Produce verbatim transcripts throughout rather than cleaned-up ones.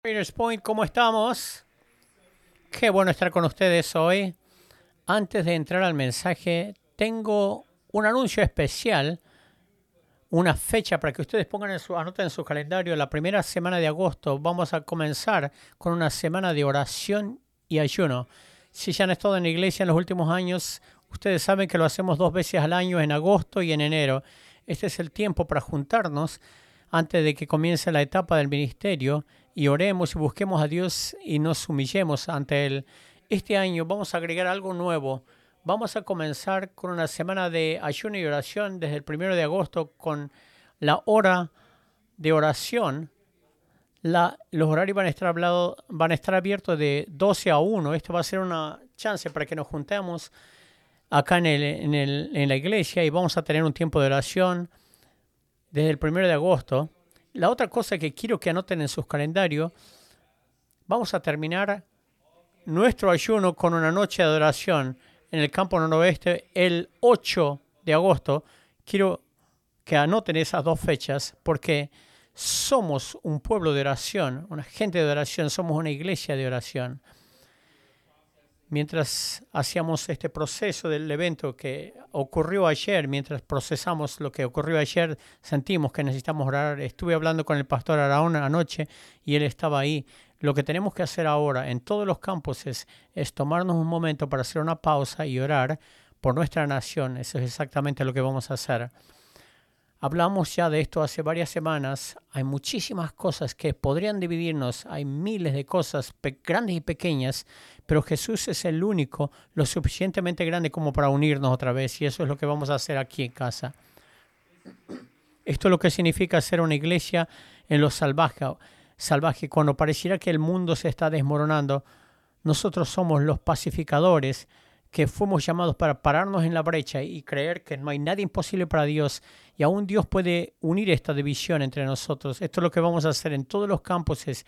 Raiders Point, ¿cómo estamos? Qué bueno estar con ustedes hoy. Antes de entrar al mensaje, tengo un anuncio especial, una fecha para que ustedes pongan en su, anoten en su calendario. La primera semana de agosto vamos a comenzar con una semana de oración y ayuno. Si ya han estado en la iglesia en los últimos años, ustedes saben que lo hacemos dos veces al año, en agosto y en enero. Este es el tiempo para juntarnos antes de que comience la etapa del ministerio y oremos y busquemos a Dios y nos humillemos ante Él. Este año vamos a agregar algo nuevo. Vamos a comenzar con una semana de ayuno y oración desde el primero de agosto con la hora de oración. La, los horarios van a, estar hablado, van a estar abiertos de doce a una. Esto va a ser una chance para que nos juntemos acá en, el, en, el, en la iglesia y vamos a tener un tiempo de oración desde el primero de agosto. La otra cosa que quiero que anoten en sus calendarios, vamos a terminar nuestro ayuno con una noche de adoración en el campo noroeste el ocho de agosto. Quiero que anoten esas dos fechas porque somos un pueblo de oración, una gente de oración, somos una iglesia de oración. Mientras hacíamos este proceso del evento que ocurrió ayer, mientras procesamos lo que ocurrió ayer, sentimos que necesitamos orar. Estuve hablando con el pastor Araón anoche y él estaba ahí. Lo que tenemos que hacer ahora en todos los campos es, es tomarnos un momento para hacer una pausa y orar por nuestra nación. Eso es exactamente lo que vamos a hacer. Hablamos ya de esto hace varias semanas. Hay muchísimas cosas que podrían dividirnos. Hay miles de cosas grandes y pequeñas, pero Jesús es el único, lo suficientemente grande como para unirnos otra vez. Y eso es lo que vamos a hacer aquí en casa. Esto es lo que significa ser una iglesia en lo salvaje. salvaje. Cuando pareciera que el mundo se está desmoronando, nosotros somos los pacificadores que fuimos llamados para pararnos en la brecha y creer que no hay nada imposible para Dios y aún Dios puede unir esta división entre nosotros. Esto es lo que vamos a hacer en todos los campos, es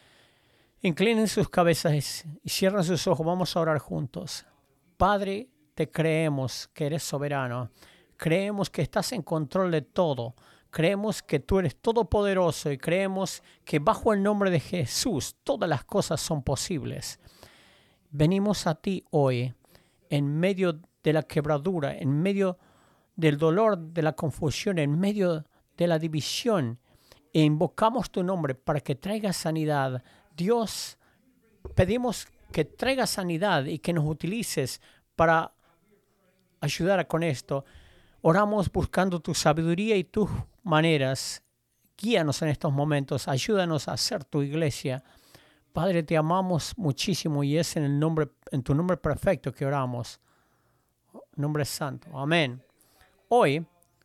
inclinen sus cabezas y cierren sus ojos, vamos a orar juntos. Padre, te creemos que eres soberano, creemos que estás en control de todo, creemos que tú eres todopoderoso y creemos que bajo el nombre de Jesús todas las cosas son posibles. Venimos a ti hoy en medio de la quebradura, en medio del dolor, de la confusión, en medio de la división, e invocamos tu nombre para que traiga sanidad. Dios, pedimos que traiga sanidad y que nos utilices para ayudar con esto. Oramos buscando tu sabiduría y tus maneras. Guíanos en estos momentos, ayúdanos a hacer tu iglesia. Padre, te amamos muchísimo y es en el nombre, en tu nombre perfecto que oramos. Nombre santo. Amén. Hoy,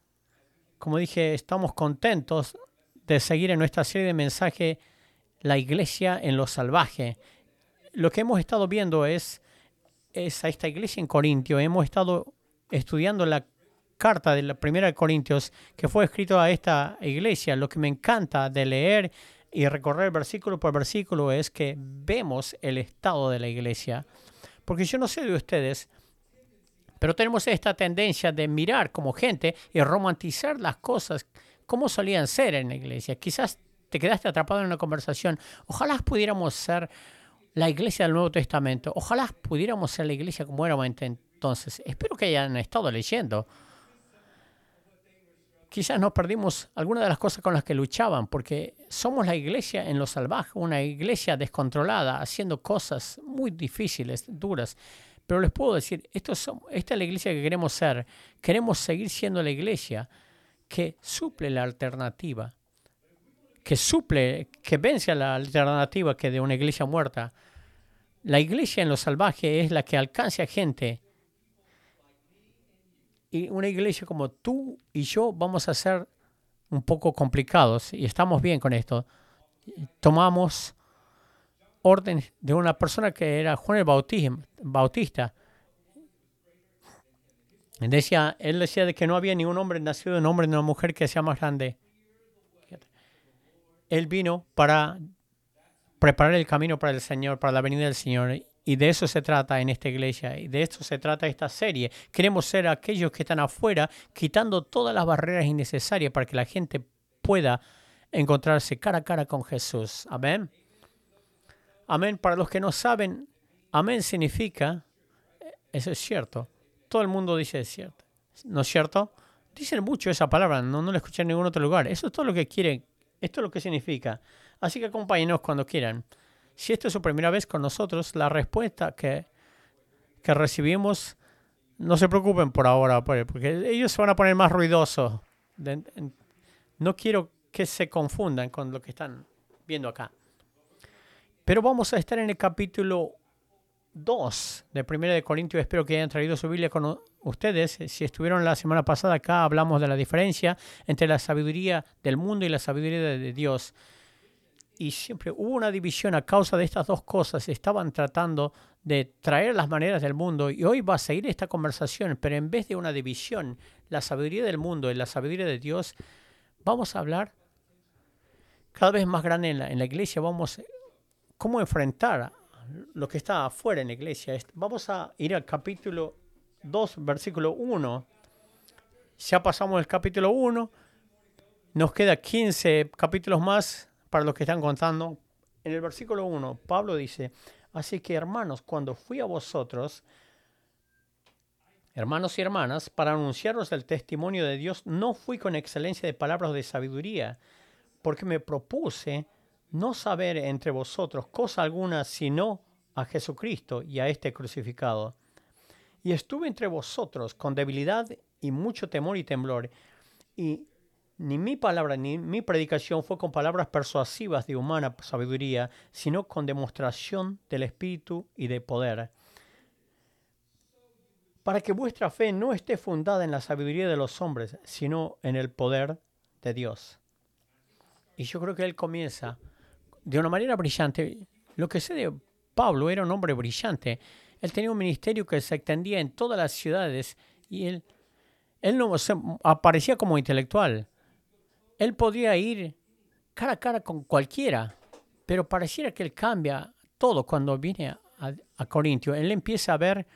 como dije, estamos contentos de seguir en nuestra serie de mensajes La iglesia en lo salvaje. Lo que hemos estado viendo es, es a esta iglesia en Corintio. Hemos estado estudiando la carta de la primera de Corintios que fue escrita a esta iglesia. Lo que me encanta de leer y recorrer versículo por versículo es que vemos el estado de la iglesia. Porque yo no sé de ustedes, pero tenemos esta tendencia de mirar como gente y romantizar las cosas como solían ser en la iglesia. Quizás te quedaste atrapado en una conversación. Ojalá pudiéramos ser la iglesia del Nuevo Testamento. Ojalá pudiéramos ser la iglesia como éramos entonces. Espero que hayan estado leyendo. Quizás nos perdimos algunas de las cosas con las que luchaban, porque somos la iglesia en lo salvaje, una iglesia descontrolada, haciendo cosas muy difíciles, duras. Pero les puedo decir, esto es, esta es la iglesia que queremos ser. Queremos seguir siendo la iglesia que suple la alternativa, que suple, que vence a la alternativa que de una iglesia muerta. La iglesia en lo salvaje es la que alcanza a gente. Y una iglesia como tú y yo vamos a ser un poco complicados y estamos bien con esto. Tomamos orden de una persona que era Juan el Bautista. Decía, él decía de que no había ningún hombre nacido de un hombre ni una mujer que sea más grande. Él vino para preparar el camino para el Señor, para la venida del Señor. Y de eso se trata en esta iglesia, y de esto se trata esta serie. Queremos ser aquellos que están afuera, quitando todas las barreras innecesarias para que la gente pueda encontrarse cara a cara con Jesús. Amén. Amén. Para los que no saben, amén significa, eso es cierto. Todo el mundo dice es cierto. ¿No es cierto? Dicen mucho esa palabra, no, no la escuché en ningún otro lugar. Eso es todo lo que quieren, esto es lo que significa. Así que acompáñenos cuando quieran. Si esta es su primera vez con nosotros, la respuesta que, que recibimos, no se preocupen por ahora, porque ellos se van a poner más ruidosos. De, de, no quiero que se confundan con lo que están viendo acá. Pero vamos a estar en el capítulo dos de Primera de Corintios. Espero que hayan traído su Biblia con ustedes. Si estuvieron la semana pasada acá, hablamos de la diferencia entre la sabiduría del mundo y la sabiduría de Dios. Y siempre hubo una división a causa de estas dos cosas. Estaban tratando de traer las maneras del mundo y hoy va a seguir esta conversación, pero en vez de una división, la sabiduría del mundo y la sabiduría de Dios, vamos a hablar cada vez más grande en la, en la iglesia. Vamos a cómo enfrentar lo que está afuera en la iglesia. Vamos a ir al capítulo dos, versículo uno. Ya pasamos el capítulo uno. Nos queda quince capítulos más para los que están contando. En el versículo uno, Pablo dice, así que hermanos, cuando fui a vosotros, hermanos y hermanas, para anunciaros el testimonio de Dios, no fui con excelencia de palabras de sabiduría, porque me propuse no saber entre vosotros cosa alguna sino a Jesucristo y a este crucificado. Y estuve entre vosotros con debilidad y mucho temor y temblor, y ni mi palabra ni mi predicación fue con palabras persuasivas de humana sabiduría, sino con demostración del Espíritu y de poder, para que vuestra fe no esté fundada en la sabiduría de los hombres, sino en el poder de Dios. Y yo creo que él comienza de una manera brillante. Lo que sé de Pablo, era un hombre brillante. Él tenía un ministerio que se extendía en todas las ciudades y él, él no se, aparecía como intelectual. Él podía ir cara a cara con cualquiera, pero pareciera que él cambia todo cuando viene a, a, a Corintio. Él empieza a ver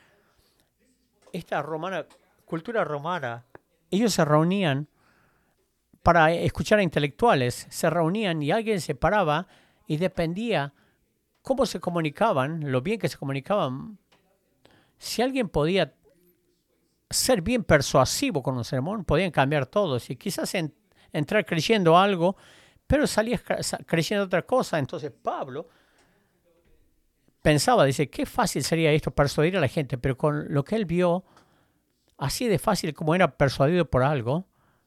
esta romana, cultura romana. Ellos se reunían para escuchar a intelectuales, se reunían y alguien se paraba y dependía cómo se comunicaban, lo bien que se comunicaban. Si alguien podía ser bien persuasivo con un sermón, podían cambiar todos y quizás en, entrar creyendo algo, pero salías creyendo otra cosa. Entonces Pablo pensaba, dice, qué fácil sería esto, persuadir a la gente, pero con lo que él vio, así de fácil como era persuadido por algo,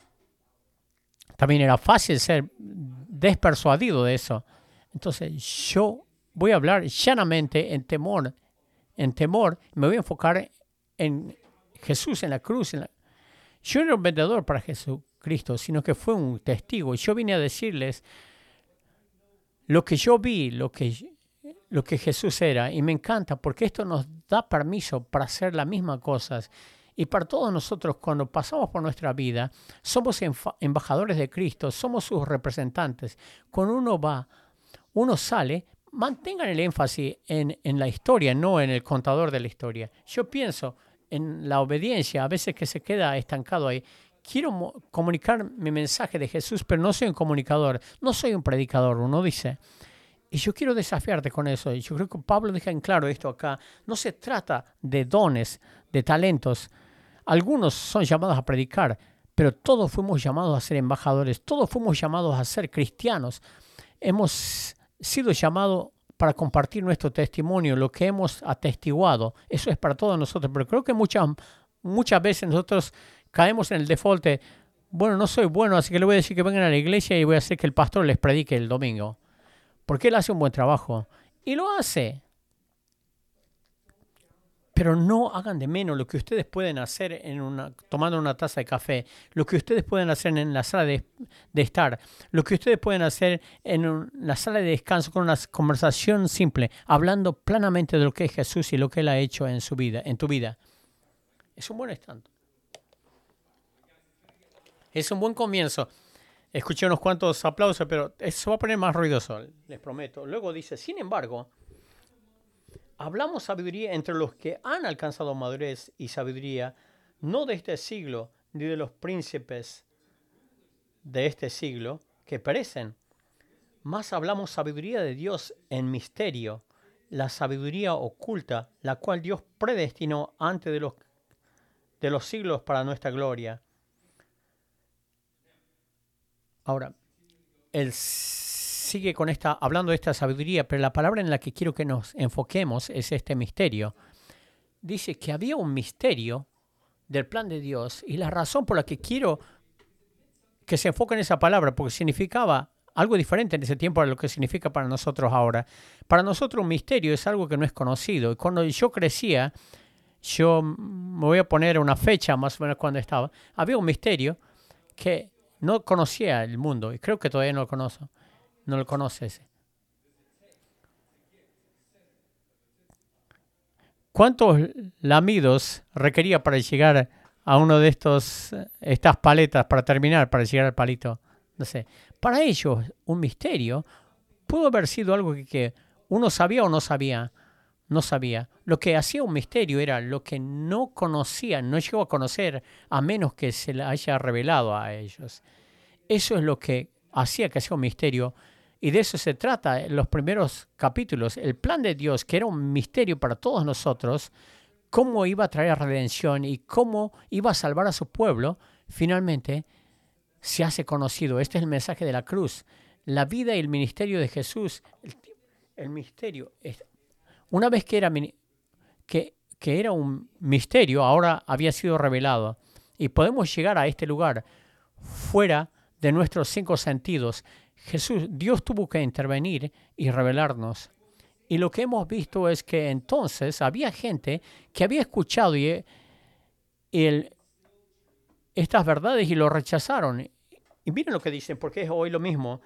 también era fácil ser despersuadido de eso. Entonces yo voy a hablar llanamente en temor, en temor, me voy a enfocar en Jesús, en la cruz. En la... Yo no era un vendedor para Jesucristo, sino que fue un testigo. Y yo vine a decirles lo que yo vi, lo que, lo que Jesús era. Y me encanta porque esto nos da permiso para hacer las mismas cosas. Y para todos nosotros, cuando pasamos por nuestra vida, somos embajadores de Cristo, somos sus representantes. Cuando uno va, uno sale, mantengan el énfasis en, en la historia, no en el contador de la historia. Yo pienso en la obediencia, a veces que se queda estancado ahí. Quiero comunicar mi mensaje de Jesús, pero no soy un comunicador, no soy un predicador, uno dice. Y yo quiero desafiarte con eso. Y yo creo que Pablo deja en claro esto acá. No se trata de dones, de talentos. Algunos son llamados a predicar, pero todos fuimos llamados a ser embajadores. Todos fuimos llamados a ser cristianos. Hemos sido llamados para compartir nuestro testimonio, lo que hemos atestiguado. Eso es para todos nosotros. Pero creo que muchas, muchas veces nosotros caemos en el default de, bueno, no soy bueno, así que le voy a decir que vengan a la iglesia y voy a hacer que el pastor les predique el domingo. Porque él hace un buen trabajo. Y lo hace. Pero no hagan de menos lo que ustedes pueden hacer en una, tomando una taza de café, lo que ustedes pueden hacer en la sala de, de estar, lo que ustedes pueden hacer en un, la sala de descanso con una conversación simple, hablando planamente de lo que es Jesús y lo que Él ha hecho en su vida, en tu vida. Es un buen stand. Es un buen comienzo. Escuché unos cuantos aplausos, pero eso va a poner más ruidoso, les prometo. Luego dice, sin embargo, hablamos sabiduría entre los que han alcanzado madurez y sabiduría, no de este siglo, ni de los príncipes de este siglo que perecen. Más hablamos sabiduría de Dios en misterio, la sabiduría oculta, la cual Dios predestinó antes de los, de los siglos para nuestra gloria. Ahora, él sigue con esta, hablando de esta sabiduría, pero la palabra en la que quiero que nos enfoquemos es este misterio. Dice que había un misterio del plan de Dios, y la razón por la que quiero que se enfoque en esa palabra, porque significaba algo diferente en ese tiempo a lo que significa para nosotros ahora. Para nosotros un misterio es algo que no es conocido. Y cuando yo crecía, yo me voy a poner una fecha más o menos cuando estaba, había un misterio que no conocía el mundo, y creo que todavía no lo conozco. No lo conoces. ¿Cuántos lamidos requería para llegar a uno de estos, estas paletas, para terminar, para llegar al palito? No sé. Para ellos, un misterio pudo haber sido algo que, que uno sabía o no sabía. No sabía. Lo que hacía un misterio era lo que no conocían, no llegó a conocer, a menos que se le haya revelado a ellos. Eso es lo que hacía que sea un misterio. Y de eso se trata en los primeros capítulos. El plan de Dios, que era un misterio para todos nosotros, cómo iba a traer redención y cómo iba a salvar a su pueblo, finalmente se hace conocido. Este es el mensaje de la cruz. La vida y el ministerio de Jesús, el, el misterio. Una vez que era, que, que era un misterio, ahora había sido revelado. Y podemos llegar a este lugar fuera de nuestros cinco sentidos. Jesús, Dios tuvo que intervenir y revelarnos. Y lo que hemos visto es que entonces había gente que había escuchado y, y el, estas verdades y lo rechazaron. Y miren lo que dicen, porque es hoy lo mismo.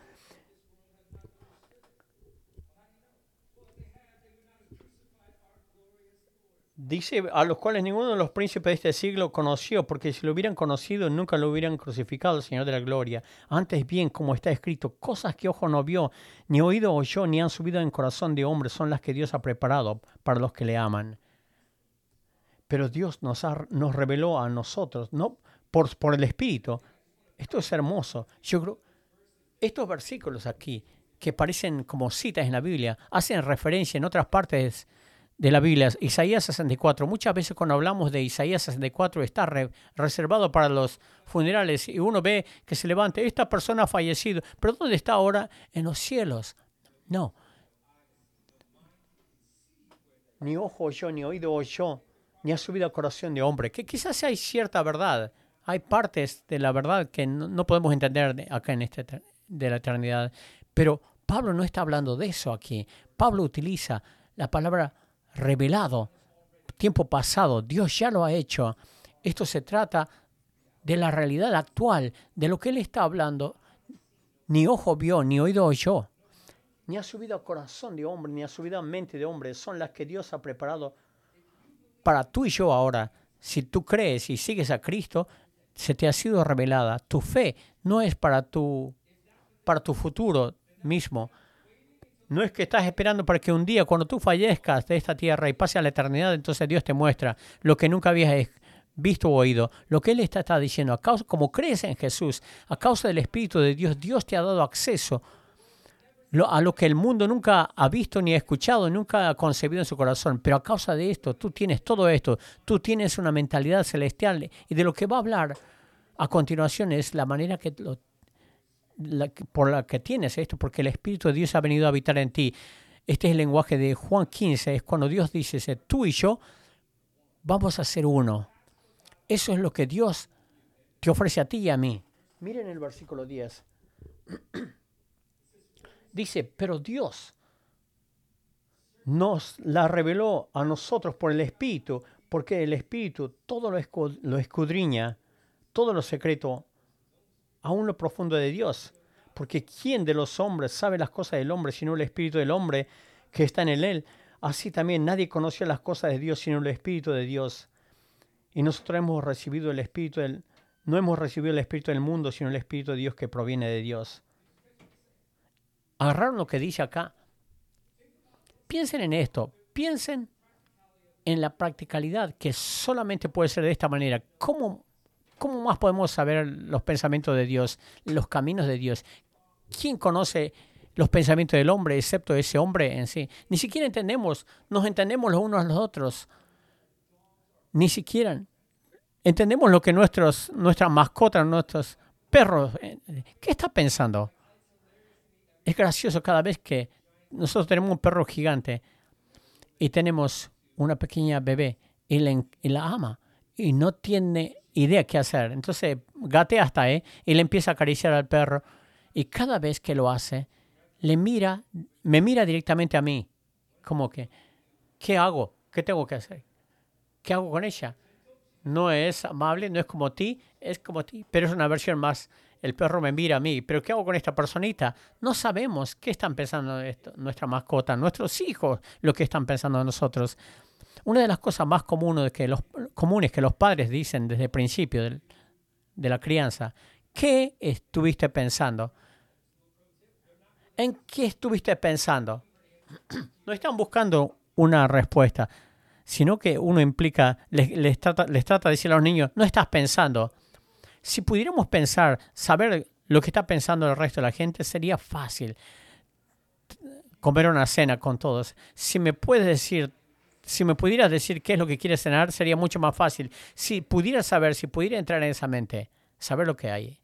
Dice, a los cuales ninguno de los príncipes de este siglo conoció, porque si lo hubieran conocido, nunca lo hubieran crucificado al Señor de la gloria. Antes bien, como está escrito, cosas que ojo no vio, ni oído oyó, ni han subido en corazón de hombre, son las que Dios ha preparado para los que le aman. Pero Dios nos, ha, nos reveló a nosotros, no por, por el Espíritu. Esto es hermoso. Yo creo, estos versículos aquí, que parecen como citas en la Biblia, hacen referencia en otras partes de la Biblia. Isaías sesenta y cuatro. Muchas veces cuando hablamos de Isaías sesenta y cuatro está re, reservado para los funerales y uno ve que se levanta, esta persona ha fallecido, pero ¿dónde está ahora? En los cielos. No. Ni ojo oyó, ni oído oyó, ni ha subido a corazón de hombre. Que quizás hay cierta verdad. Hay partes de la verdad que no, no podemos entender acá en este de la eternidad. Pero Pablo no está hablando de eso aquí. Pablo utiliza la palabra revelado, tiempo pasado. Dios ya lo ha hecho. Esto se trata de la realidad actual, de lo que él está hablando. Ni ojo vio, ni oído oyó, ni ha subido a corazón de hombre, ni ha subido a mente de hombre. Son las que Dios ha preparado para tú y yo ahora. Si tú crees y sigues a Cristo, se te ha sido revelada. Tu fe no es para tu, para tu futuro mismo. No es que estás esperando para que un día, cuando tú fallezcas de esta tierra y pase a la eternidad, entonces Dios te muestra lo que nunca habías visto o oído. Lo que Él está, está diciendo, a causa, como crees en Jesús, a causa del Espíritu de Dios, Dios te ha dado acceso a lo que el mundo nunca ha visto ni ha escuchado, nunca ha concebido en su corazón. Pero a causa de esto, tú tienes todo esto. Tú tienes una mentalidad celestial. Y de lo que va a hablar a continuación es la manera que lo La, por la que tienes esto, porque el Espíritu de Dios ha venido a habitar en ti. Este es el lenguaje de Juan quince, es cuando Dios dice, tú y yo vamos a ser uno. Eso es lo que Dios te ofrece a ti y a mí. Miren el versículo diez. Dice, pero Dios nos la reveló a nosotros por el Espíritu, porque el Espíritu todo lo, escud- lo escudriña, todo lo secreto, aún lo profundo de Dios. Porque ¿quién de los hombres sabe las cosas del hombre sino el Espíritu del hombre que está en él? Así también nadie conoció las cosas de Dios sino el Espíritu de Dios. Y nosotros hemos recibido el Espíritu del, no hemos recibido el Espíritu del mundo sino el Espíritu de Dios que proviene de Dios. ¿Agarraron lo que dice acá? Piensen en esto. Piensen en la practicalidad que solamente puede ser de esta manera. ¿Cómo ¿Cómo más podemos saber los pensamientos de Dios, los caminos de Dios? ¿Quién conoce los pensamientos del hombre, excepto ese hombre en sí. Ni siquiera entendemos, nos entendemos los unos a los otros. Ni siquiera entendemos lo que nuestros, nuestras mascotas, nuestros perros, ¿qué está pensando? Es gracioso cada vez que nosotros tenemos un perro gigante y tenemos una pequeña bebé y la, y la ama y no tiene idea qué hacer. Entonces gatea hasta ahí y le empieza a acariciar al perro y cada vez que lo hace, le mira, me mira directamente a mí. Como que, ¿qué hago? ¿Qué tengo que hacer? ¿Qué hago con ella? No es amable, no es como ti, es como ti, pero es una versión más. El perro me mira a mí, pero ¿qué hago con esta personita? No sabemos qué están pensando esto, nuestra mascota, nuestros hijos, lo que están pensando de nosotros. Una de las cosas más comunes que los, comunes que los padres dicen desde el principio del, de la crianza, ¿qué estuviste pensando? ¿En qué estuviste pensando? No están buscando una respuesta, sino que uno implica, les, les, trata, les trata de decir a los niños, no estás pensando. Si pudiéramos pensar, saber lo que está pensando el resto de la gente, sería fácil comer una cena con todos. Si me puedes decir, si me pudieras decir qué es lo que quieres cenar, sería mucho más fácil. Si pudiera saber, si pudiera entrar en esa mente, saber lo que hay.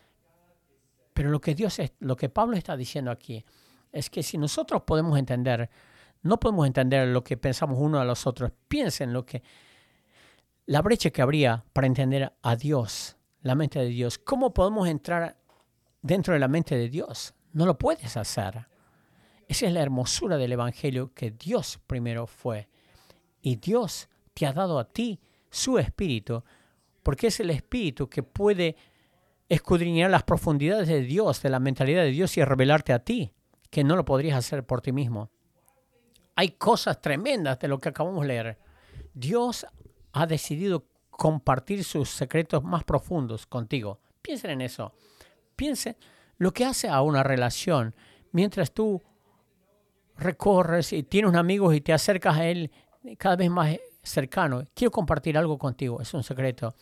Pero lo que Dios es, lo que Pablo está diciendo aquí, es que si nosotros podemos entender, no podemos entender lo que pensamos uno a los otros. Piensen lo que, la brecha que habría para entender a Dios, la mente de Dios. ¿Cómo podemos entrar dentro de la mente de Dios? No lo puedes hacer. Esa es la hermosura del Evangelio, que Dios primero fue. Y Dios te ha dado a ti su Espíritu, porque es el Espíritu que puede escudriñar las profundidades de Dios, de la mentalidad de Dios y revelarte a ti, que no lo podrías hacer por ti mismo. Hay cosas tremendas de lo que acabamos de leer. Dios ha decidido compartir sus secretos más profundos contigo. Piensen en eso. Piensen lo que hace a una relación mientras tú recorres y tienes un amigo y te acercas a él cada vez más cercano. Quiero compartir algo contigo, es un secreto.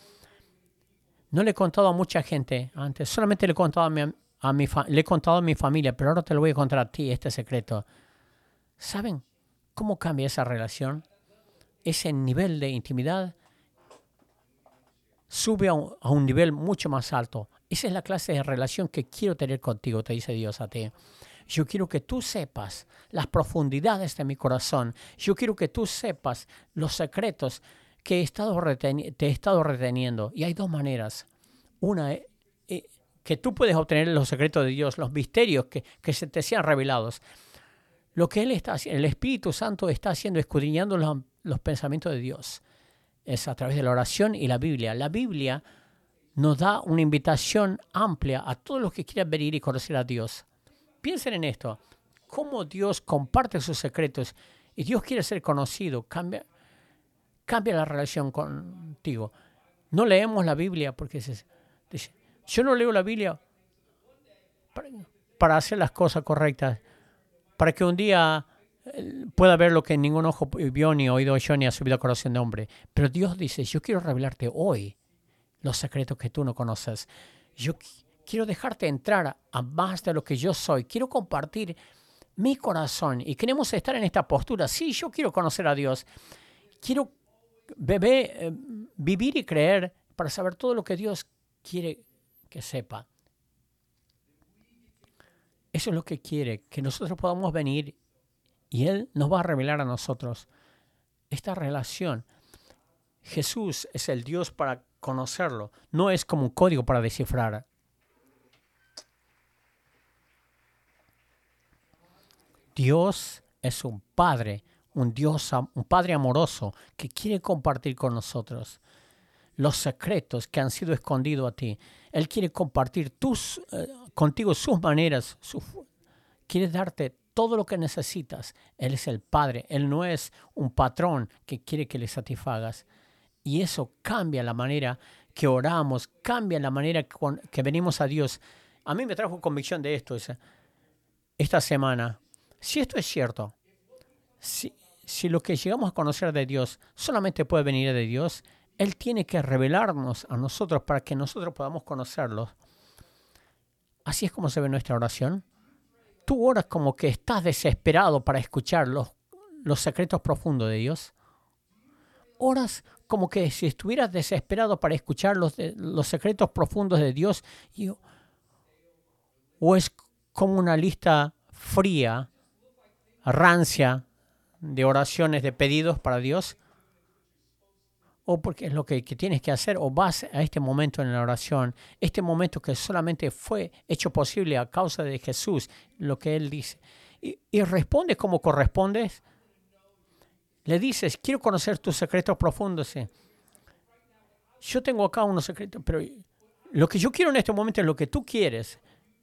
No le he contado a mucha gente antes, solamente le he contado a mi, a mi, fa- le he contado a mi familia, pero ahora te lo voy a contar a ti, este secreto. ¿Saben cómo cambia esa relación? Ese nivel de intimidad sube a un, a un nivel mucho más alto. Esa es la clase de relación que quiero tener contigo, te dice Dios a ti. Yo quiero que tú sepas las profundidades de mi corazón. Yo quiero que tú sepas los secretos que he estado reteni- te he estado reteniendo. Y hay dos maneras. Una es eh, que tú puedes obtener los secretos de Dios, los misterios que, que se te sean revelados. Lo que Él está haciendo, el Espíritu Santo está haciendo, escudriñando los, los pensamientos de Dios. Es a través de la oración y la Biblia. La Biblia nos da una invitación amplia a todos los que quieran venir y conocer a Dios. Piensen en esto, cómo Dios comparte sus secretos y Dios quiere ser conocido, cambia, cambia la relación contigo. No leemos la Biblia porque dice, yo no leo la Biblia para, para hacer las cosas correctas, para que un día pueda ver lo que ningún ojo vio, ni oído yo, ni ha subido a corazón de hombre. Pero Dios dice, yo quiero revelarte hoy los secretos que tú no conoces. Yo quiero dejarte entrar a más de lo que yo soy. Quiero compartir mi corazón y queremos estar en esta postura. Sí, yo quiero conocer a Dios. Quiero beber, eh, vivir y creer para saber todo lo que Dios quiere que sepa. Eso es lo que quiere, que nosotros podamos venir y Él nos va a revelar a nosotros esta relación. Jesús es el Dios para conocerlo, no es como un código para descifrar. Dios es un Padre, un Dios, un Padre amoroso que quiere compartir con nosotros los secretos que han sido escondidos a ti. Él quiere compartir tus, eh, contigo sus maneras, su, quiere darte todo lo que necesitas. Él es el Padre, Él no es un patrón que quiere que le satisfagas. Y eso cambia la manera que oramos, cambia la manera que, que venimos a Dios. A mí me trajo convicción de esto esa, esta semana. Si esto es cierto, si, si lo que llegamos a conocer de Dios solamente puede venir de Dios, Él tiene que revelarnos a nosotros para que nosotros podamos conocerlo. Así es como se ve nuestra oración. tú oras como que estás desesperado para escuchar los, los secretos profundos de Dios. Oras como que si estuvieras desesperado para escuchar los, los secretos profundos de Dios. Y, o es como una lista fría, rancia de oraciones, de pedidos para Dios. O porque es lo que, que tienes que hacer, o vas a este momento en la oración, este momento que solamente fue hecho posible a causa de Jesús, lo que Él dice. Y, y respondes como correspondes. Le dices, quiero conocer tus secretos profundos. ¿Sí? Yo tengo acá unos secretos, pero lo que yo quiero en este momento es lo que tú quieres.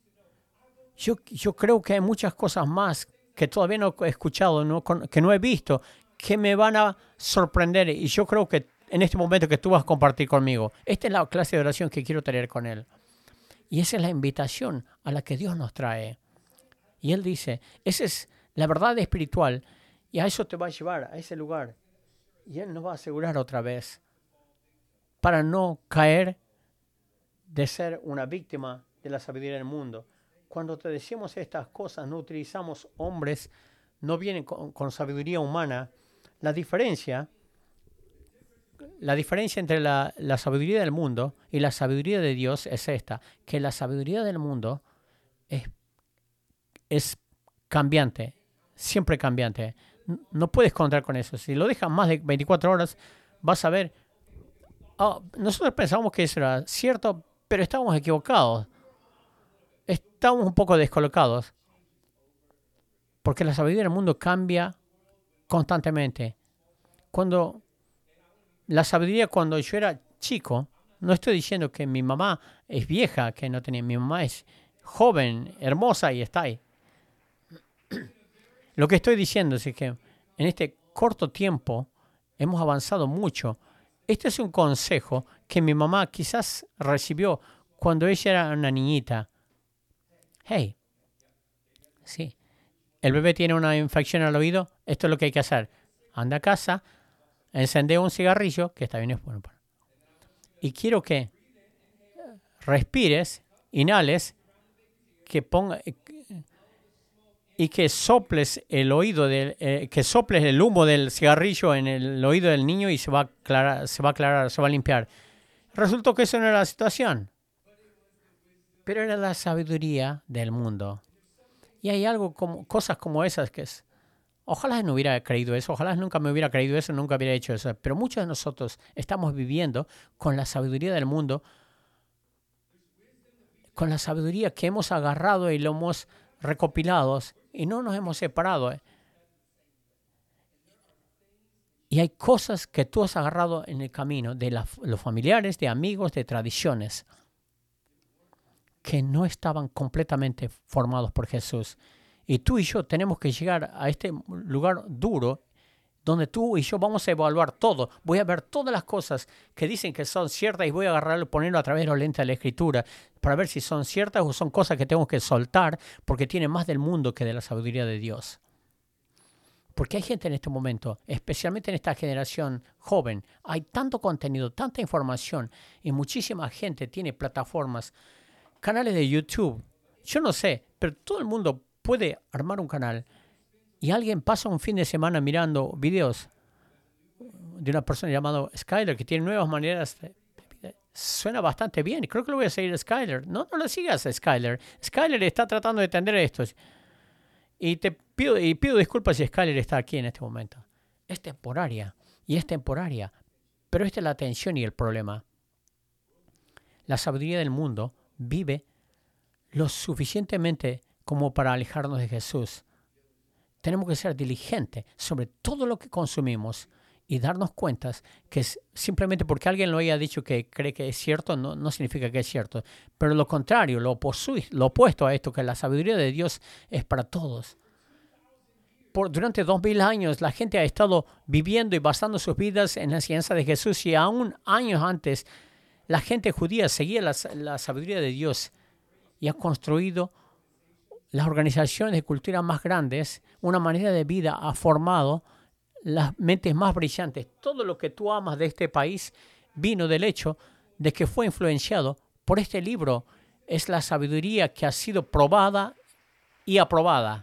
Yo, yo creo que hay muchas cosas más que todavía no he escuchado, no, que no he visto, que me van a sorprender. Y yo creo que en este momento que tú vas a compartir conmigo, esta es la clase de oración que quiero tener con Él. Y esa es la invitación a la que Dios nos trae. Y Él dice, esa es la verdad espiritual. Y a eso te va a llevar, a ese lugar. Y Él nos va a asegurar otra vez para no caer de ser una víctima de la sabiduría del mundo. Cuando te decimos estas cosas, no utilizamos hombres, no vienen con, con sabiduría humana. La diferencia, la diferencia entre la, la sabiduría del mundo y la sabiduría de Dios es esta, que la sabiduría del mundo es, es cambiante, siempre cambiante. No puedes contar con eso. Si lo dejas más de veinticuatro horas, vas a ver, oh, nosotros pensamos que eso era cierto, pero estábamos equivocados. Estamos un poco descolocados. Porque la sabiduría del mundo cambia constantemente. Cuando la sabiduría, cuando yo era chico, no estoy diciendo que mi mamá es vieja, que no tenía, mi mamá es joven, hermosa y está ahí. Lo que estoy diciendo es que en este corto tiempo hemos avanzado mucho. Este es un consejo que mi mamá quizás recibió cuando ella era una niñita. Hey, sí, el bebé tiene una infección al oído, esto es lo que hay que hacer. Anda a casa, encende un cigarrillo, que está bien es bueno. Y quiero que respires, inhales, que ponga... y que soples el oído del, eh, que soples el humo del cigarrillo en el oído del niño y se va a aclarar, se va a aclarar, se va a limpiar. Resultó que eso no era la situación, pero era la sabiduría del mundo. Y hay algo como cosas como esas que es. Ojalá no hubiera creído eso, ojalá nunca me hubiera creído eso, nunca hubiera hecho eso. Pero muchos de nosotros estamos viviendo con la sabiduría del mundo, con la sabiduría que hemos agarrado y lo hemos recopilado. Y no nos hemos separado. Y hay cosas que tú has agarrado en el camino de la, los familiares, de amigos, de tradiciones, que no estaban completamente formados por Jesús. Y tú y yo tenemos que llegar a este lugar duro donde tú y yo vamos a evaluar todo. Voy a ver todas las cosas que dicen que son ciertas y voy a agarrarlo y ponerlo a través de los lentes de la Escritura para ver si son ciertas o son cosas que tengo que soltar porque tiene más del mundo que de la sabiduría de Dios. Porque hay gente en este momento, especialmente en esta generación joven, hay tanto contenido, tanta información y muchísima gente tiene plataformas, canales de YouTube. Yo no sé, pero todo el mundo puede armar un canal y alguien pasa un fin de semana mirando videos de una persona llamada Skyler que tiene nuevas maneras. De, suena bastante bien. Creo que lo voy a seguir a Skyler. No, no lo sigas a Skyler. Skyler está tratando de entender esto. Y te pido, y pido disculpas si Skyler está aquí en este momento. Es temporaria. Y es temporaria. Pero esta es la tensión y el problema. La sabiduría del mundo vive lo suficientemente como para alejarnos de Jesús. Tenemos que ser diligentes sobre todo lo que consumimos y darnos cuenta que simplemente porque alguien lo haya dicho que cree que es cierto, no, no significa que es cierto. Pero lo contrario, lo, oposu- lo opuesto a esto, que la sabiduría de Dios es para todos. Por, durante dos mil años la gente ha estado viviendo y basando sus vidas en la enseñanza de Jesús y aún años antes la gente judía seguía la, la sabiduría de Dios y ha construido las organizaciones de cultura más grandes, una manera de vida ha formado las mentes más brillantes. Todo lo que tú amas de este país vino del hecho de que fue influenciado por este libro. Es la sabiduría que ha sido probada y aprobada.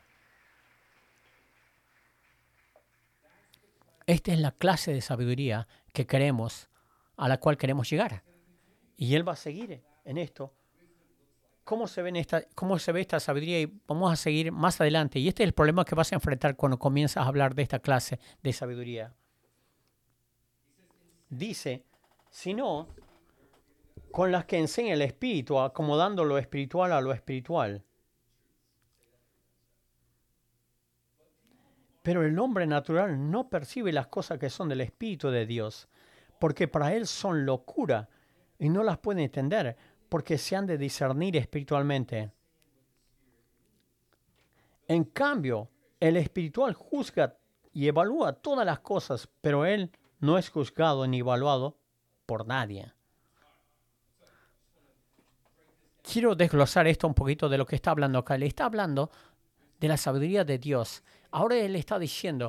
Esta es la clase de sabiduría que queremos, a la cual queremos llegar. Y Él va a seguir en esto. ¿Cómo se ve, en esta, cómo se ve esta sabiduría? Y vamos a seguir más adelante. Y este es el problema que vas a enfrentar cuando comienzas a hablar de esta clase de sabiduría. Dice, sino con las que enseña el Espíritu, acomodando lo espiritual a lo espiritual. Pero el hombre natural no percibe las cosas que son del Espíritu de Dios, porque para él son locura y no las puede entender, porque se han de discernir espiritualmente. En cambio, el espiritual juzga y evalúa todas las cosas, pero él no es juzgado ni evaluado por nadie. Quiero desglosar esto un poquito de lo que está hablando acá. Le está hablando de la sabiduría de Dios. Ahora él está diciendo,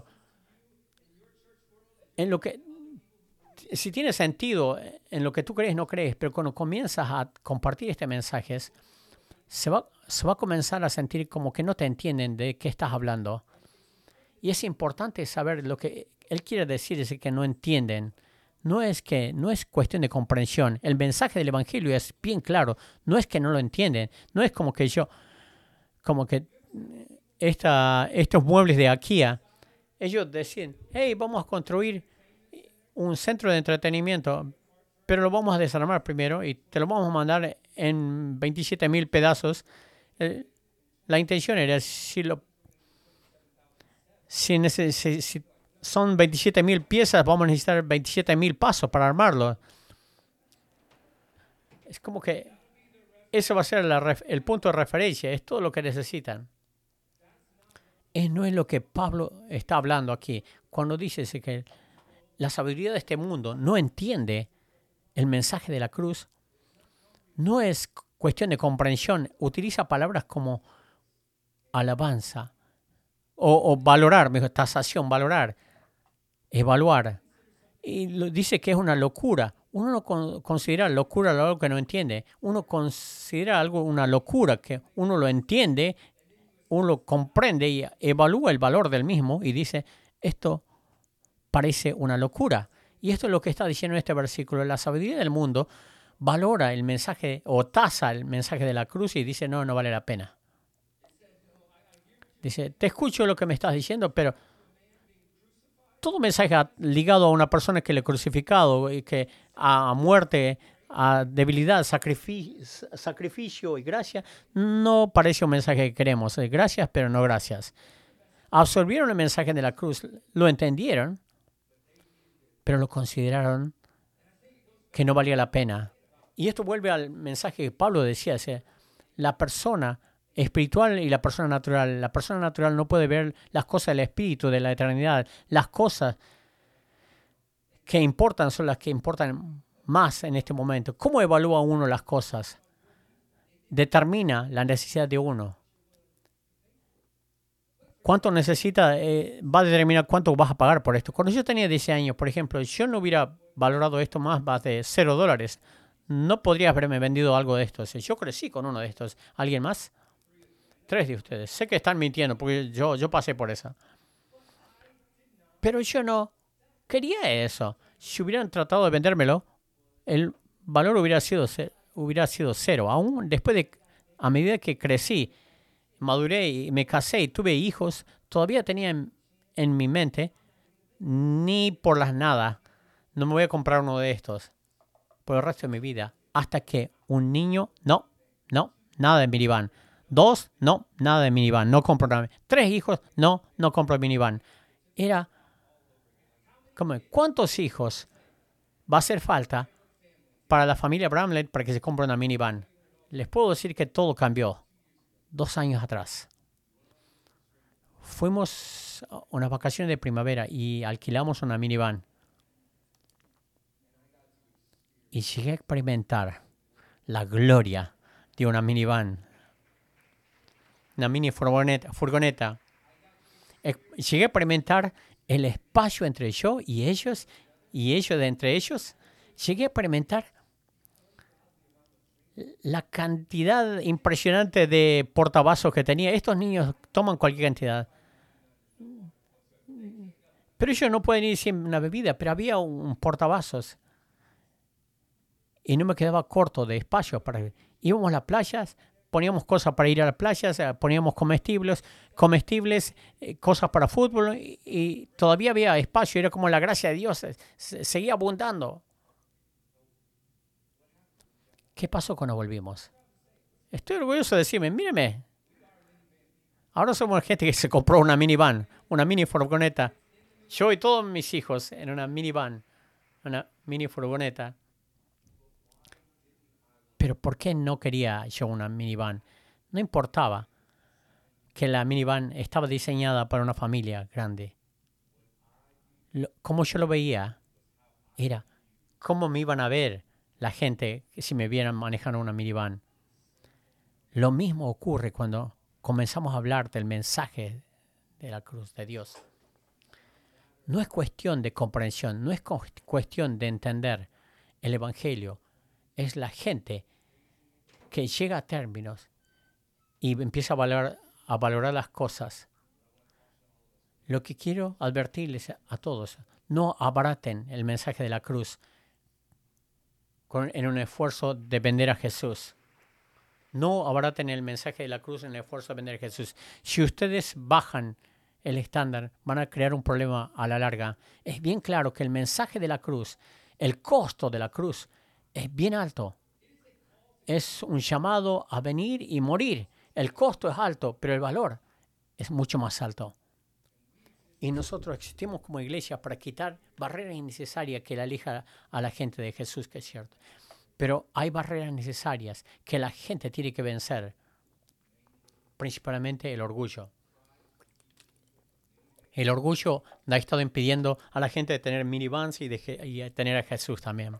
en lo que, si tiene sentido en lo que tú crees, no crees, pero cuando comienzas a compartir este mensaje, se va, se va a comenzar a sentir como que no te entienden de qué estás hablando. Y es importante saber lo que él quiere decir, es que no entienden. No es que no es cuestión de comprensión. El mensaje del Evangelio es bien claro. No es que no lo entienden. No es como que yo, como que esta, estos muebles de IKEA, ellos deciden, hey, vamos a construir un centro de entretenimiento, pero lo vamos a desarmar primero y te lo vamos a mandar en veintisiete mil pedazos. Eh, la intención era, si, lo, si, neces- si, si son veintisiete mil piezas, vamos a necesitar veintisiete mil pasos para armarlo. Es como que eso va a ser la ref- el punto de referencia, es todo lo que necesitan. Es, no es lo que Pablo está hablando aquí, cuando dice que la sabiduría de este mundo no entiende el mensaje de la cruz. No es cuestión de comprensión. Utiliza palabras como alabanza o, o valorar, mejor, tasación, valorar, evaluar. Y lo, dice que es una locura. Uno no con, considera locura algo que no entiende. Uno considera algo una locura que uno lo entiende, uno lo comprende y evalúa el valor del mismo y dice, esto parece una locura. Y esto es lo que está diciendo en este versículo. La sabiduría del mundo valora el mensaje o tasa el mensaje de la cruz y dice, no, no vale la pena. Dice, te escucho lo que me estás diciendo, pero todo mensaje ligado a una persona que le ha crucificado y que a muerte, a debilidad, sacrificio, sacrificio y gracia, no parece un mensaje que queremos. Gracias, pero no gracias. Absorbieron el mensaje de la cruz, lo entendieron, pero lo consideraron que no valía la pena. Y esto vuelve al mensaje que Pablo decía, o sea, la persona espiritual y la persona natural. La persona natural no puede ver las cosas del espíritu, de la eternidad. Las cosas que importan son las que importan más en este momento. ¿Cómo evalúa uno las cosas? Determina la necesidad de uno. ¿Cuánto necesita? Eh, va a determinar cuánto vas a pagar por esto. Cuando yo tenía diez años, por ejemplo, yo no hubiera valorado esto más, más de cero dólares. No podría haberme vendido algo de estos. Yo crecí con uno de estos. ¿Alguien más? Tres de ustedes. Sé que están mintiendo porque yo, yo pasé por eso. Pero yo no quería eso. Si hubieran tratado de vendérmelo, el valor hubiera sido, hubiera sido cero. Aún después de, a medida que crecí, maduré y me casé y tuve hijos, todavía tenía en, en mi mente, ni por las nada, no me voy a comprar uno de estos por el resto de mi vida. Hasta que un niño, no, no, nada de minivan. Dos, no, nada de minivan, no compro nada. Tres hijos, no, no compro minivan. Era como, ¿cuántos hijos va a hacer falta para la familia Bramlett para que se compre una minivan? Les puedo decir que todo cambió dos años atrás. Fuimos a unas vacaciones de primavera y alquilamos una minivan. Y llegué a experimentar la gloria de una minivan. Una mini furgoneta. furgoneta. Llegué a experimentar el espacio entre yo y ellos, y ellos de entre ellos. Llegué a experimentar la cantidad impresionante de portavasos que tenía. Estos niños toman cualquier cantidad. Pero ellos no pueden ir sin una bebida, pero había un portavasos. Y no me quedaba corto de espacio para... Íbamos a las playas, poníamos cosas para ir a las playas, poníamos comestibles, comestibles, eh, cosas para fútbol, y, y todavía había espacio. Era como la gracia de Dios, se, seguía abundando. ¿Qué pasó cuando volvimos? Estoy orgulloso de decirme, míreme. Ahora somos gente que se compró una minivan, una mini furgoneta. Yo y todos mis hijos en una minivan, una mini furgoneta. Pero ¿por qué no quería yo una minivan? No importaba que la minivan estaba diseñada para una familia grande. Lo, como yo lo veía, era cómo me iban a ver la gente si me vieran manejando una minivan. Lo mismo ocurre cuando comenzamos a hablar del mensaje de la cruz de Dios. No es cuestión de comprensión, no es cuestión de entender el Evangelio. Es la gente que llega a términos y empieza a valorar, a valorar las cosas. Lo que quiero advertirles a todos, no abaraten el mensaje de la cruz con, en un esfuerzo de vender a Jesús. No abaraten el mensaje de la cruz en el esfuerzo de vender a Jesús. Si ustedes bajan el estándar, van a crear un problema a la larga. Es bien claro que el mensaje de la cruz, el costo de la cruz, es bien alto. Es un llamado a venir y morir. El costo es alto, pero el valor es mucho más alto. Y nosotros existimos como iglesia para quitar barreras innecesarias que le alejan a la gente de Jesús, que es cierto. Pero hay barreras necesarias que la gente tiene que vencer. Principalmente el orgullo. El orgullo ha estado impidiendo a la gente de tener minivans y de y tener a Jesús también.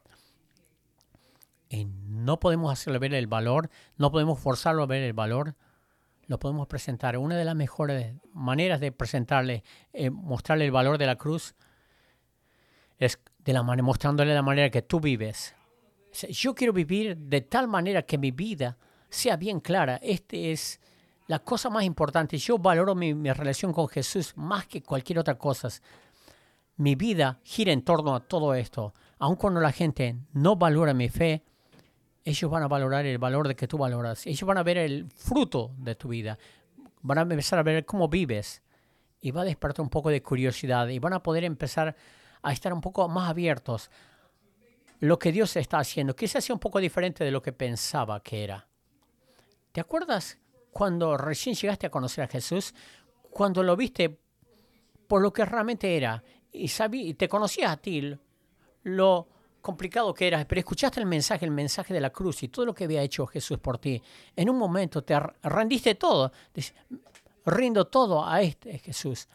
Y no podemos hacerle ver el valor, no podemos forzarlo a ver el valor, lo podemos presentar. Una de las mejores maneras de presentarle, eh, mostrarle el valor de la cruz, es de la manera, mostrándole la manera que tú vives. Yo quiero vivir de tal manera que mi vida sea bien clara. Este es la cosa más importante. Yo valoro mi, mi relación con Jesús más que cualquier otra cosa. Mi vida gira en torno a todo esto. Aun cuando la gente no valora mi fe, ellos van a valorar el valor de que tú valoras. Ellos van a ver el fruto de tu vida. Van a empezar a ver cómo vives. Y va a despertar un poco de curiosidad. Y van a poder empezar a estar un poco más abiertos. Lo que Dios está haciendo, quizás sea un poco diferente de lo que pensaba que era. ¿Te acuerdas cuando recién llegaste a conocer a Jesús? Cuando lo viste por lo que realmente era. Y, sabí, y te conocías a ti, lo complicado que eras, pero escuchaste el mensaje, el mensaje de la cruz y todo lo que había hecho Jesús por ti. En un momento te rendiste todo. Dices, rindo todo a este Jesús.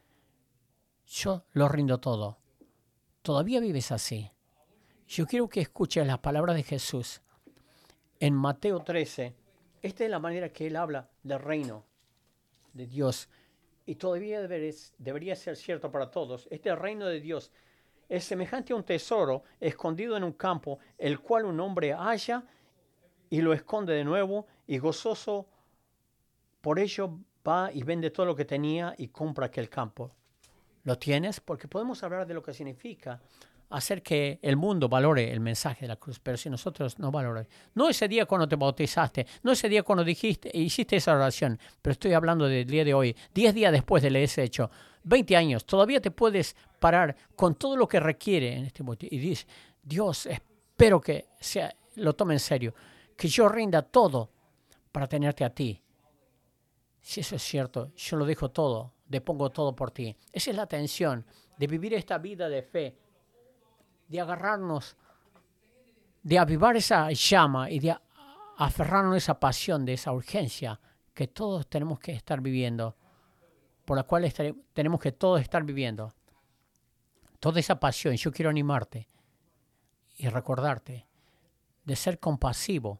Yo lo rindo todo. Todavía vives así. Yo quiero que escuches las palabras de Jesús en Mateo trece. Esta es la manera que él habla del reino de Dios. Y todavía debería ser cierto para todos. Este reino de Dios es semejante a un tesoro escondido en un campo, el cual un hombre halla y lo esconde de nuevo, y gozoso por ello va y vende todo lo que tenía y compra aquel campo. ¿Lo tienes? Porque podemos hablar de lo que significa hacer que el mundo valore el mensaje de la cruz, pero si nosotros no valoramos, no ese día cuando te bautizaste, no ese día cuando dijiste, hiciste esa oración, pero estoy hablando del día de hoy, diez días después de ese hecho, veinte años, todavía te puedes parar con todo lo que requiere en este momento y dices, Dios, espero que sea, lo tome en serio, que yo rinda todo para tenerte a ti. Si eso es cierto, yo lo dejo todo, depongo todo por ti. Esa es la tensión de vivir esta vida de fe, de agarrarnos, de avivar esa llama y de aferrarnos a esa pasión, de esa urgencia que todos tenemos que estar viviendo, por la cual estar, tenemos que todos estar viviendo. Toda esa pasión, yo quiero animarte y recordarte de ser compasivo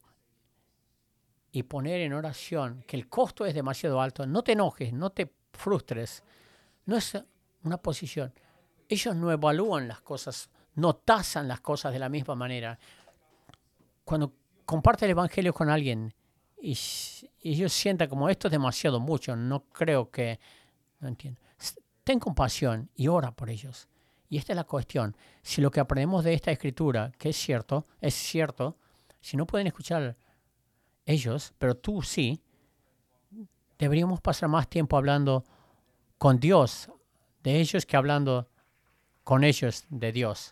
y poner en oración que el costo es demasiado alto. No te enojes, no te frustres. No es una posición. Ellos no evalúan las cosas, no tasan las cosas de la misma manera. Cuando comparte el evangelio con alguien y, y ellos sientan como esto es demasiado mucho, no creo que, no entiendo. Ten compasión y ora por ellos. Y esta es la cuestión. Si lo que aprendemos de esta escritura, que es cierto, es cierto, si no pueden escuchar ellos, pero tú sí, deberíamos pasar más tiempo hablando con Dios de ellos que hablando con ellos de Dios.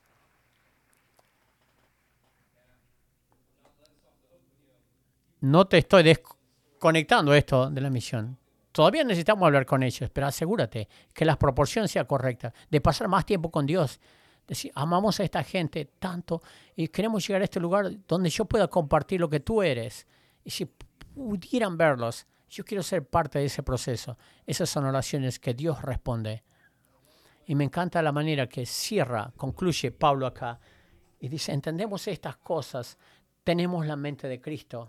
No te estoy desconectando esto de la misión. Todavía necesitamos hablar con ellos, pero asegúrate que la proporción sea correcta, de pasar más tiempo con Dios. Decir, amamos a esta gente tanto y queremos llegar a este lugar donde yo pueda compartir lo que tú eres. Y si pudieran verlos, yo quiero ser parte de ese proceso. Esas son oraciones que Dios responde. Y me encanta la manera que cierra, concluye Pablo acá. Y dice, entendemos estas cosas, tenemos la mente de Cristo.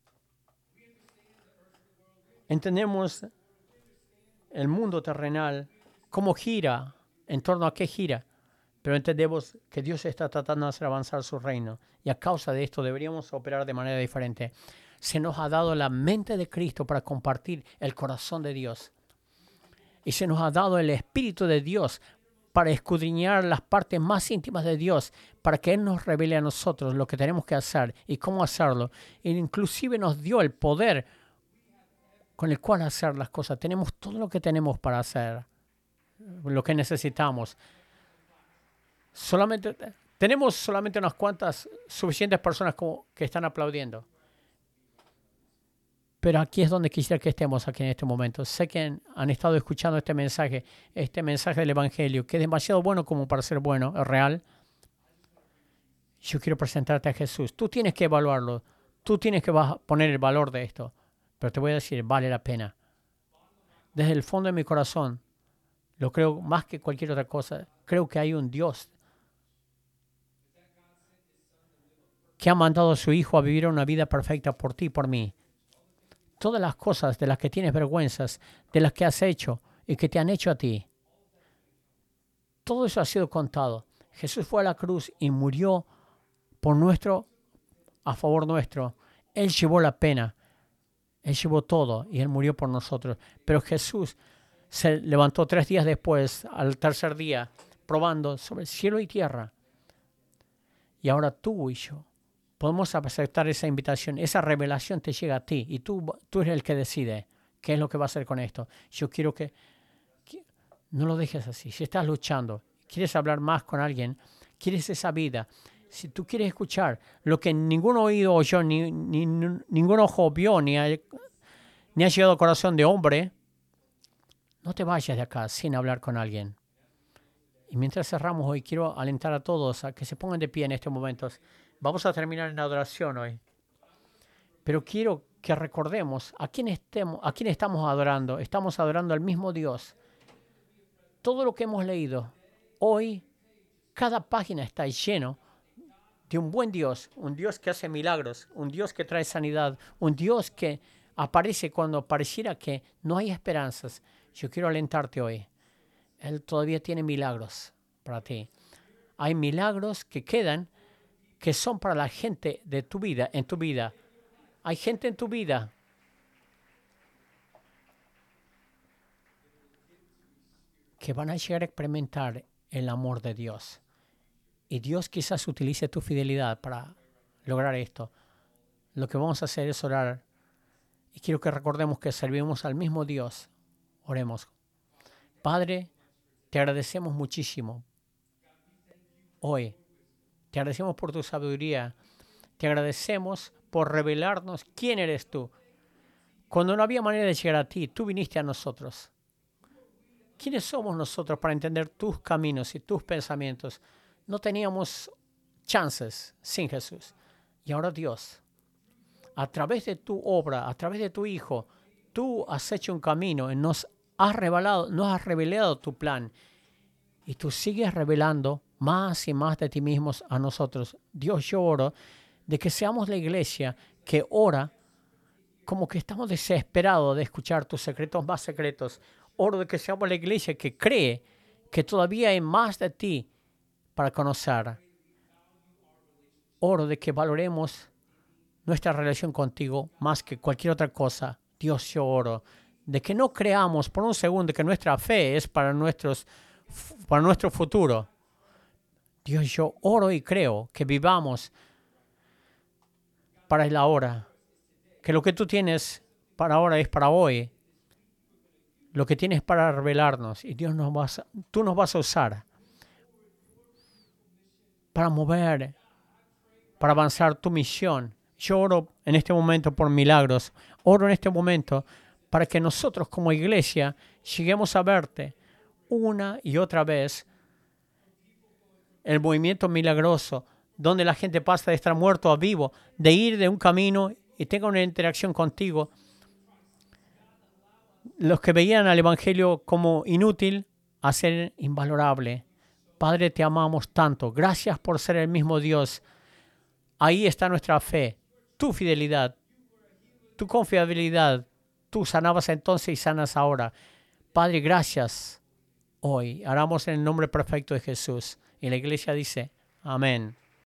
Entendemos el mundo terrenal, cómo gira, en torno a qué gira, pero entendemos que Dios está tratando de hacer avanzar su reino y a causa de esto deberíamos operar de manera diferente. Se nos ha dado la mente de Cristo para compartir el corazón de Dios y se nos ha dado el Espíritu de Dios para escudriñar las partes más íntimas de Dios, para que Él nos revele a nosotros lo que tenemos que hacer y cómo hacerlo. E inclusive nos dio el poder con el cual hacer las cosas. Tenemos todo lo que tenemos para hacer, lo que necesitamos. Solamente, tenemos solamente unas cuantas suficientes personas como que están aplaudiendo. Pero aquí es donde quisiera que estemos aquí en este momento. Sé que han estado escuchando este mensaje, este mensaje del Evangelio, que es demasiado bueno como para ser bueno, es real. Yo quiero presentarte a Jesús. Tú tienes que evaluarlo. Tú tienes que poner el valor de esto. Pero te voy a decir, vale la pena. Desde el fondo de mi corazón, lo creo más que cualquier otra cosa. Creo que hay un Dios que ha mandado a su Hijo a vivir una vida perfecta por ti y por mí. Todas las cosas de las que tienes vergüenzas, de las que has hecho y que te han hecho a ti. Todo eso ha sido contado. Jesús fue a la cruz y murió por nuestro, a favor nuestro. Él llevó la pena. Él llevó todo y Él murió por nosotros. Pero Jesús se levantó tres días después, al tercer día, probando sobre cielo y tierra. Y ahora tú y yo podemos aceptar esa invitación. Esa revelación te llega a ti y tú, tú eres el que decide qué es lo que va a hacer con esto. Yo quiero que, que no lo dejes así. Si estás luchando, quieres hablar más con alguien, quieres esa vida, si tú quieres escuchar lo que ningún oído oyó, ni, ni, ningún ojo vio, ni ha, ni ha llegado al corazón de hombre, no te vayas de acá sin hablar con alguien. Y mientras cerramos hoy, quiero alentar a todos a que se pongan de pie en estos momentos. Vamos a terminar en adoración hoy. Pero quiero que recordemos a quién, estemos, a quién estamos adorando. Estamos adorando al mismo Dios. Todo lo que hemos leído hoy, cada página está lleno de un buen Dios, un Dios que hace milagros, un Dios que trae sanidad, un Dios que aparece cuando pareciera que no hay esperanzas. Yo quiero alentarte hoy. Él todavía tiene milagros para ti. Hay milagros que quedan, que son para la gente de tu vida, en tu vida. Hay gente en tu vida que van a llegar a experimentar el amor de Dios. Y Dios quizás utilice tu fidelidad para lograr esto. Lo que vamos a hacer es orar. Y quiero que recordemos que servimos al mismo Dios. Oremos. Padre, te agradecemos muchísimo hoy. Te agradecemos por tu sabiduría. Te agradecemos por revelarnos quién eres tú. Cuando no había manera de llegar a ti, tú viniste a nosotros. ¿Quiénes somos nosotros para entender tus caminos y tus pensamientos? No teníamos chances sin Jesús. Y ahora Dios, a través de tu obra, a través de tu Hijo, tú has hecho un camino y nos has revelado, nos has revelado tu plan. Y tú sigues revelando más y más de ti mismos a nosotros. Dios, yo oro de que seamos la iglesia que ora como que estamos desesperados de escuchar tus secretos más secretos. Oro de que seamos la iglesia que cree que todavía hay más de ti para conocer. Oro de que valoremos nuestra relación contigo más que cualquier otra cosa. Dios, yo oro de que no creamos por un segundo que nuestra fe es para, nuestros, para nuestro futuro. Dios, yo oro y creo que vivamos para el ahora, que lo que tú tienes para ahora es para hoy, lo que tienes para revelarnos, y Dios nos vas, tú nos vas a usar para mover, para avanzar tu misión. Yo oro en este momento por milagros, oro en este momento para que nosotros como iglesia lleguemos a verte una y otra vez, el movimiento milagroso, donde la gente pasa de estar muerto a vivo, de ir de un camino y tenga una interacción contigo. Los que veían al Evangelio como inútil, a ser invalorable. Padre, te amamos tanto. Gracias por ser el mismo Dios. Ahí está nuestra fe, tu fidelidad, tu confiabilidad. Tú sanabas entonces y sanas ahora. Padre, gracias. Hoy oramos en el nombre perfecto de Jesús. Y la iglesia dice, amén.